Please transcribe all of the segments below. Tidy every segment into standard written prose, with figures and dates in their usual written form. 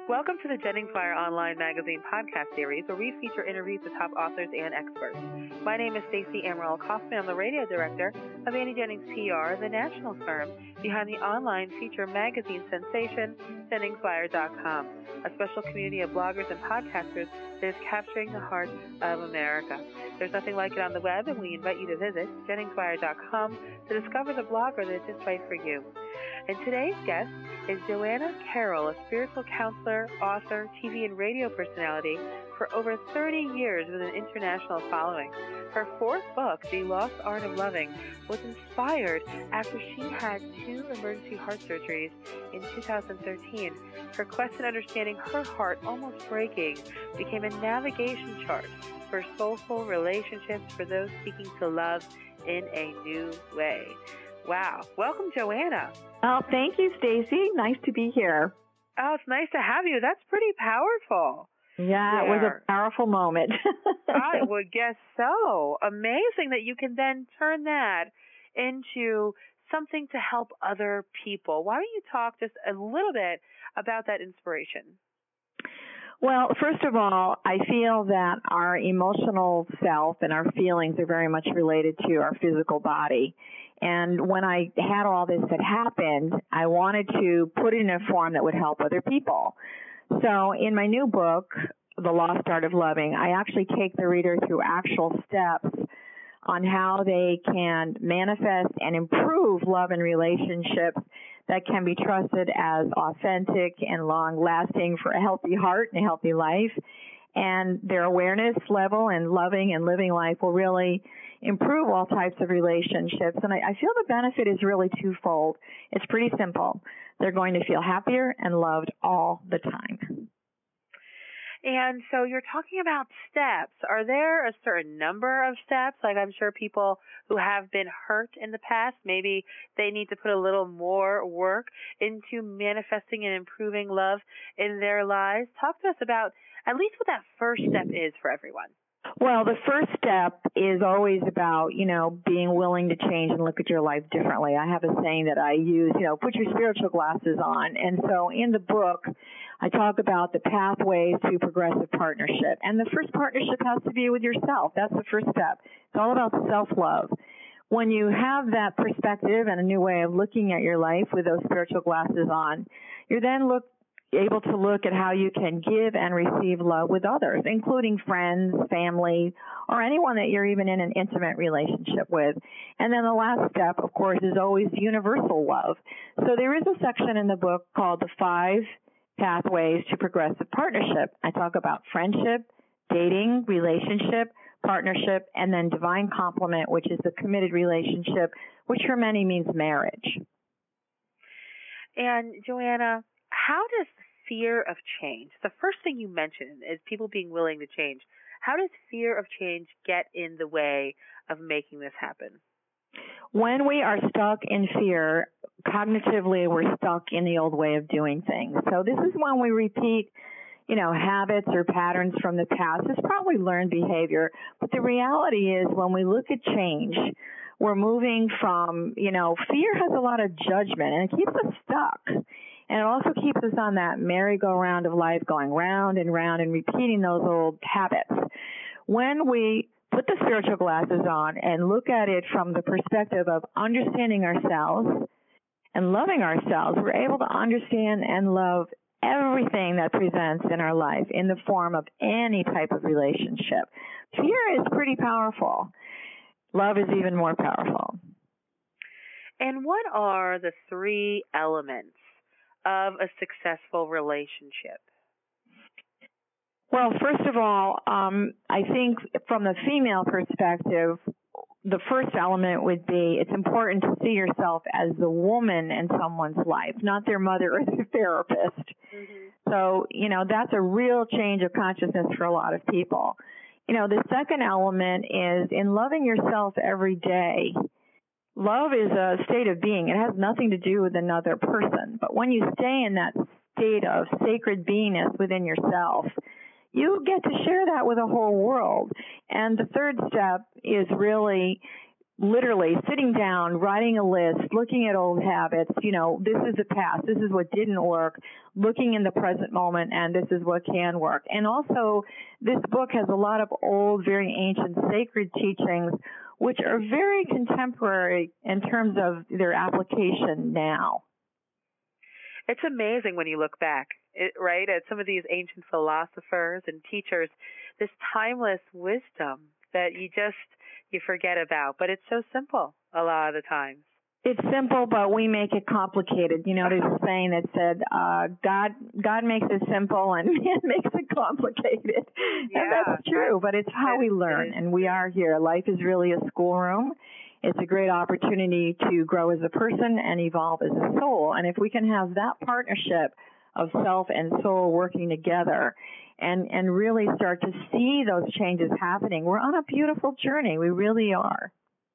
Welcome to the JenningsWire Online Magazine podcast series, where we feature interviews with top authors and experts. My name is Stacey Amaral Kaufman. I'm the radio director of Annie Jennings PR, the national firm behind the online feature magazine sensation, JenningsWire.com, a special community of bloggers and podcasters that is capturing the heart of America. There's nothing like it on the web, and we invite you to visit JenningsWire.com to discover the blogger that is just right for you. And today's guest is Joanna Carroll, a spiritual counselor, author, TV and radio personality for over 30 years with an international following. Her fourth book, The Lost Art of Loving, was inspired after she had 2 emergency heart surgeries in 2013. Her quest in understanding her heart almost breaking became a navigation chart for soulful relationships for those seeking to love in a new way. Wow. Welcome, Joanna. Oh, thank you, Stacey. Nice to be here. Oh, it's nice to have you. That's pretty powerful. Yeah, it was a powerful moment. I would guess so. Amazing that you can then turn that into something to help other people. Why don't you talk just a little bit about that inspiration? Well, first of all, I feel that our emotional self and our feelings are very much related to our physical body. And when I had all this that happened, I wanted to put it in a form that would help other people. So in my new book, The Lost Art of Loving, I actually take the reader through actual steps on how they can manifest and improve love and relationships that can be trusted as authentic and long-lasting for a healthy heart and a healthy life. And their awareness level and loving and living life will really improve all types of relationships. And I feel the benefit is really twofold. It's pretty simple. They're going to feel happier and loved all the time. And so you're talking about steps. Are there a certain number of steps? Like, I'm sure people who have been hurt in the past, maybe they need to put a little more work into manifesting and improving love in their lives. Talk to us about at least what that first step is for everyone. Well, the first step is always about, being willing to change and look at your life differently. I have a saying that I use, put your spiritual glasses on. And so in the book, I talk about the pathways to progressive partnership. And the first partnership has to be with yourself. That's the first step. It's all about self-love. When you have that perspective and a new way of looking at your life with those spiritual glasses on, you're then able to look at how you can give and receive love with others, including friends, family, or anyone that you're even in an intimate relationship with. And then the last step, of course, is always universal love. So there is a section in the book called The 5 Pathways to Progressive Partnership. I talk about friendship, dating, relationship, partnership, and then divine complement, which is the committed relationship, which for many means marriage. And Joanna, how does fear of change, the first thing you mentioned is people being willing to change. How does fear of change get in the way of making this happen? When we are stuck in fear, cognitively we're stuck in the old way of doing things. So this is when we repeat, habits or patterns from the past. It's probably learned behavior. But the reality is when we look at change, we're moving from, fear has a lot of judgment and it keeps us stuck. And it also keeps us on that merry-go-round of life, going round and round and repeating those old habits. When we put the spiritual glasses on and look at it from the perspective of understanding ourselves and loving ourselves, we're able to understand and love everything that presents in our life in the form of any type of relationship. Fear is pretty powerful. Love is even more powerful. And what are the 3 elements of a successful relationship? Well, first of all, I think from the female perspective, the first element would be it's important to see yourself as the woman in someone's life, not their mother or their therapist. Mm-hmm. So, that's a real change of consciousness for a lot of people. The second element is in loving yourself every day. Love is a state of being. It has nothing to do with another person. But when you stay in that state of sacred beingness within yourself, you get to share that with the whole world. And the third step is really literally sitting down, writing a list, looking at old habits, this is the past, this is what didn't work, looking in the present moment, and this is what can work. And also, this book has a lot of old, very ancient, sacred teachings, which are very contemporary in terms of their application now. It's amazing when you look back, right, at some of these ancient philosophers and teachers, this timeless wisdom that you forget about, but it's so simple a lot of the times. It's simple, but we make it complicated. There's a saying that said, God makes it simple and man makes it complicated. Yeah, and that's true, but it's how we learn, and we are here. Life is really a schoolroom. It's a great opportunity to grow as a person and evolve as a soul. And if we can have that partnership of self and soul working together and really start to see those changes happening, we're on a beautiful journey. We really are.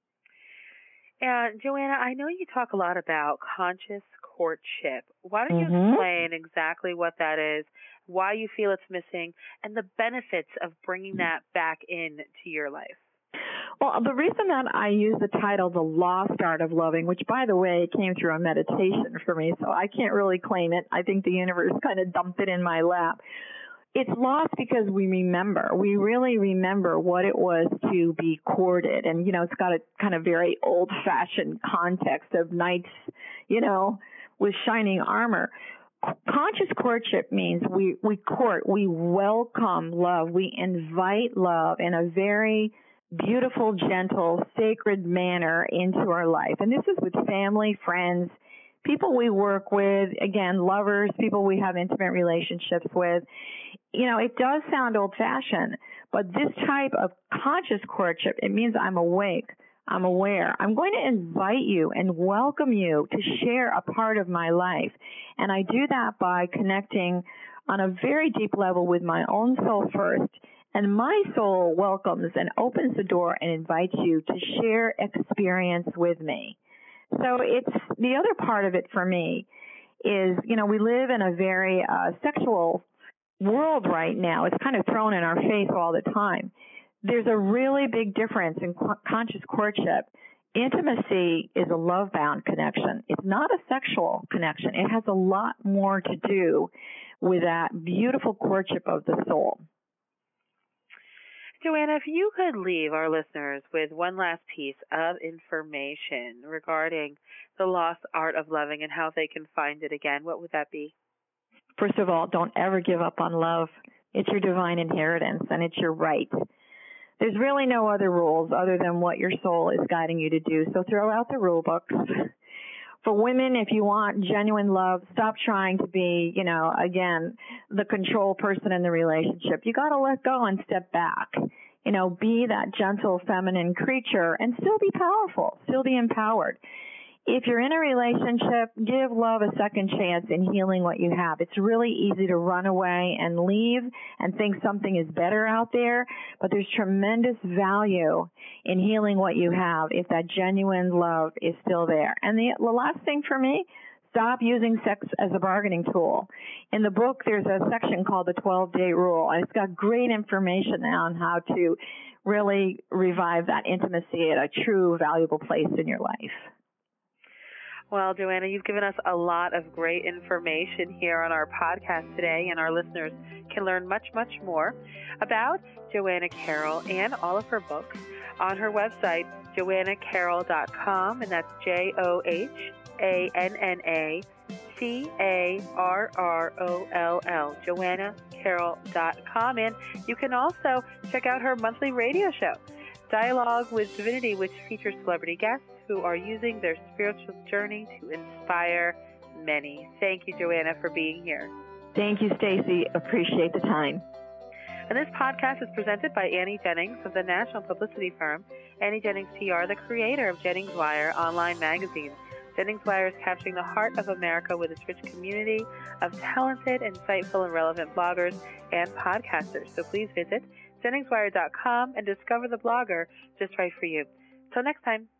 And Joanna, I know you talk a lot about conscious courtship. Why don't you explain exactly what that is, why you feel it's missing, and the benefits of bringing that back into your life? Well, the reason that I use the title, The Lost Art of Loving, which, by the way, came through a meditation for me, so I can't really claim it. I think the universe kind of dumped it in my lap. It's lost because we remember. We really remember what it was to be courted. And, it's got a kind of very old-fashioned context of knights, with shining armor. Conscious courtship means we court, we welcome love, we invite love in a very beautiful, gentle, sacred manner into our life. And this is with family, friends, people we work with, again, lovers, people we have intimate relationships with. It does sound old-fashioned, but this type of conscious courtship, it means I'm awake, I'm aware. I'm going to invite you and welcome you to share a part of my life. And I do that by connecting on a very deep level with my own soul first. And my soul welcomes and opens the door and invites you to share experience with me. So it's the other part of it for me is, we live in a very sexual world right now. It's kind of thrown in our face all the time. There's a really big difference in conscious courtship. Intimacy is a love-bound connection. It's not a sexual connection. It has a lot more to do with that beautiful courtship of the soul. Joanna, if you could leave our listeners with one last piece of information regarding the lost art of loving and how they can find it again, what would that be? First of all, don't ever give up on love. It's your divine inheritance, and it's your right. There's really no other rules other than what your soul is guiding you to do, so throw out the rule books. For women, if you want genuine love, stop trying to be, again, the control person in the relationship. You got to let go and step back. Be that gentle, feminine creature and still be powerful, still be empowered. If you're in a relationship, give love a second chance in healing what you have. It's really easy to run away and leave and think something is better out there, but there's tremendous value in healing what you have if that genuine love is still there. And the last thing for me, stop using sex as a bargaining tool. In the book, there's a section called the 12-day rule, and it's got great information on how to really revive that intimacy at a true, valuable place in your life. Well, Joanna, you've given us a lot of great information here on our podcast today, and our listeners can learn much, much more about Joanna Carroll and all of her books on her website, joannacarroll.com, and that's JoannaCarroll, joannacarroll.com. And you can also check out her monthly radio show, Dialogue with Divinity, which features celebrity guests who are using their spiritual journey to inspire many. Thank you, Joanna, for being here. Thank you, Stacy. Appreciate the time. And this podcast is presented by Annie Jennings of the national publicity firm Annie Jennings PR, the creator of Jennings Wire online magazine. Jennings Wire is capturing the heart of America with its rich community of talented, insightful, and relevant bloggers and podcasters. So please visit JenningsWire.com and discover the blogger just right for you. Till next time.